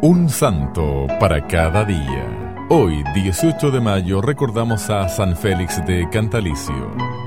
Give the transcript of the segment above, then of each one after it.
Un santo para cada día. Hoy, 18 de mayo, recordamos a San Félix de Cantalicio.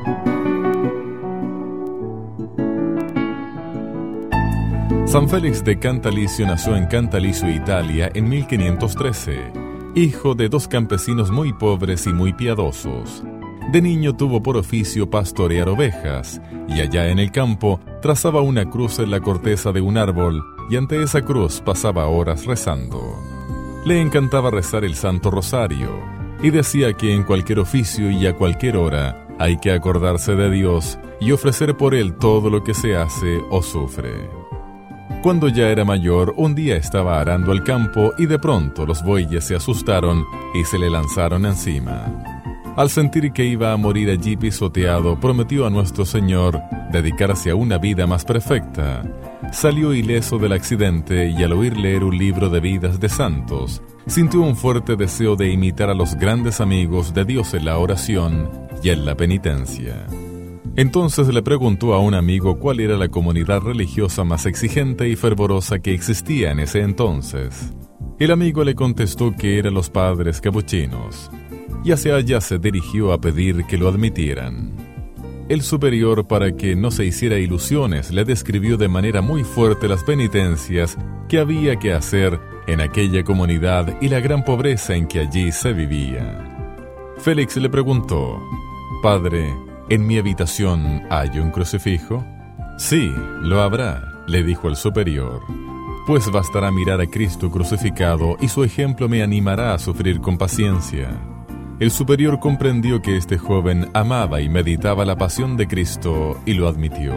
San Félix de Cantalicio nació en Cantalicio, Italia, en 1513, hijo de dos campesinos muy pobres y muy piadosos. De niño tuvo por oficio pastorear ovejas, y allá en el campo trazaba una cruz en la corteza de un árbol, y ante esa cruz pasaba horas rezando. Le encantaba rezar el Santo Rosario, y decía que en cualquier oficio y a cualquier hora hay que acordarse de Dios y ofrecer por Él todo lo que se hace o sufre. Cuando ya era mayor, un día estaba arando el campo y de pronto los bueyes se asustaron y se le lanzaron encima. Al sentir que iba a morir allí pisoteado, prometió a nuestro Señor dedicarse a una vida más perfecta. Salió ileso del accidente y al oír leer un libro de vidas de santos, sintió un fuerte deseo de imitar a los grandes amigos de Dios en la oración y en la penitencia. Entonces le preguntó a un amigo cuál era la comunidad religiosa más exigente y fervorosa que existía en ese entonces. El amigo le contestó que eran los padres capuchinos, y hacia allá se dirigió a pedir que lo admitieran. El superior, para que no se hiciera ilusiones, le describió de manera muy fuerte las penitencias que había que hacer en aquella comunidad y la gran pobreza en que allí se vivía. Félix le preguntó: «Padre, ¿en mi habitación hay un crucifijo?». «Sí, lo habrá», le dijo el superior. «Pues bastará mirar a Cristo crucificado y su ejemplo me animará a sufrir con paciencia». El superior comprendió que este joven amaba y meditaba la pasión de Cristo y lo admitió.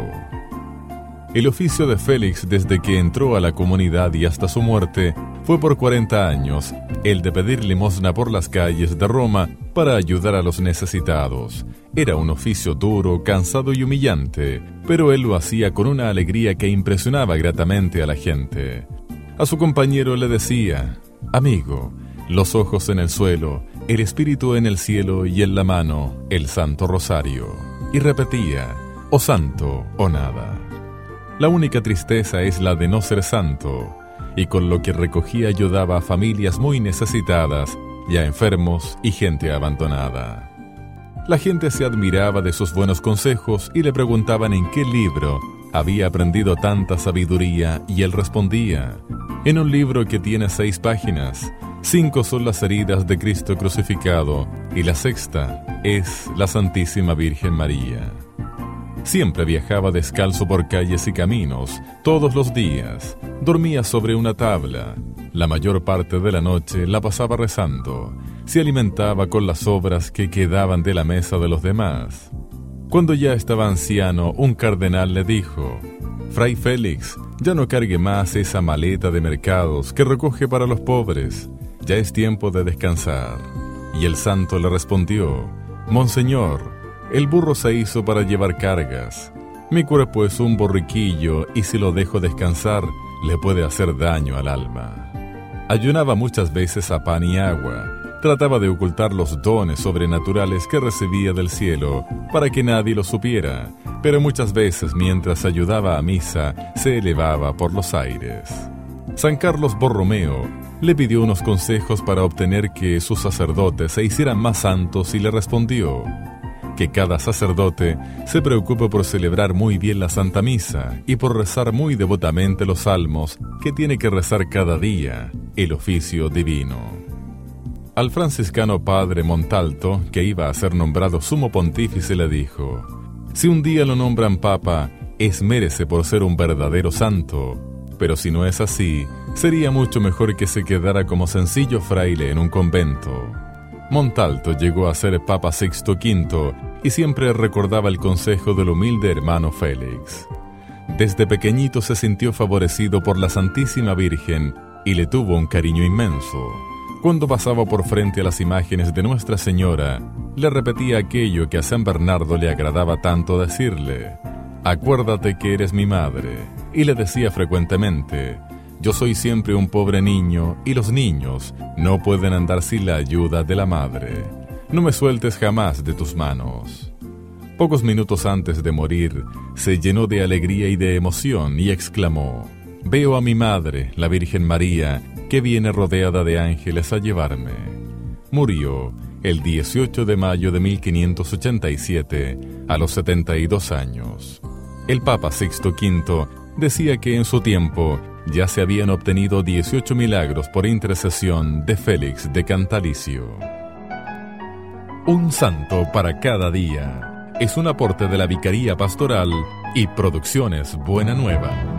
El oficio de Félix desde que entró a la comunidad y hasta su muerte fue por 40 años el de pedir limosna por las calles de Roma para ayudar a los necesitados. Era un oficio duro, cansado y humillante, pero él lo hacía con una alegría que impresionaba gratamente a la gente. A su compañero le decía: «Amigo, los ojos en el suelo, el espíritu en el cielo y en la mano el Santo Rosario». Y repetía: «O santo o nada». La única tristeza es la de no ser santo, y con lo que recogía ayudaba a familias muy necesitadas y a enfermos y gente abandonada. La gente se admiraba de sus buenos consejos y le preguntaban en qué libro había aprendido tanta sabiduría, y él respondía: «En un libro que tiene 6 páginas. 5 son las heridas de Cristo crucificado y la 6ª es la Santísima Virgen María». Siempre viajaba descalzo por calles y caminos, todos los días. Dormía sobre una tabla. La mayor parte de la noche la pasaba rezando. Se alimentaba con las sobras que quedaban de la mesa de los demás. Cuando ya estaba anciano, un cardenal le dijo: «Fray Félix, ya no cargue más esa maleta de mercados que recoge para los pobres. Ya es tiempo de descansar». Y el santo le respondió: «Monseñor, el burro se hizo para llevar cargas. Mi cuerpo es un borriquillo y si lo dejo descansar, le puede hacer daño al alma». Ayunaba muchas veces a pan y agua. Trataba de ocultar los dones sobrenaturales que recibía del cielo para que nadie lo supiera, pero muchas veces mientras ayudaba a misa se elevaba por los aires. San Carlos Borromeo le pidió unos consejos para obtener que sus sacerdotes se hicieran más santos y le respondió: «Que cada sacerdote se preocupe por celebrar muy bien la Santa Misa y por rezar muy devotamente los salmos que tiene que rezar cada día, el oficio divino». Al franciscano padre Montalto, que iba a ser nombrado sumo pontífice, le dijo: «Si un día lo nombran papa, esmérese por ser un verdadero santo, pero si no es así, sería mucho mejor que se quedara como sencillo fraile en un convento». Montalto llegó a ser Papa Sixto V y siempre recordaba el consejo del humilde hermano Félix. Desde pequeñito se sintió favorecido por la Santísima Virgen y le tuvo un cariño inmenso. Cuando pasaba por frente a las imágenes de Nuestra Señora, le repetía aquello que a San Bernardo le agradaba tanto decirle: «Acuérdate que eres mi madre». Y le decía frecuentemente: «Yo soy siempre un pobre niño y los niños no pueden andar sin la ayuda de la madre. No me sueltes jamás de tus manos». Pocos minutos antes de morir, se llenó de alegría y de emoción y exclamó: «Veo a mi madre, la Virgen María, que viene rodeada de ángeles a llevarme. Murió el 18 de mayo de 1587, a los 72 años. El Papa Sixto V decía que en su tiempo ya se habían obtenido 18 milagros por intercesión de Félix de Cantalicio. Un santo para cada día es un aporte de la Vicaría Pastoral y Producciones Buena Nueva.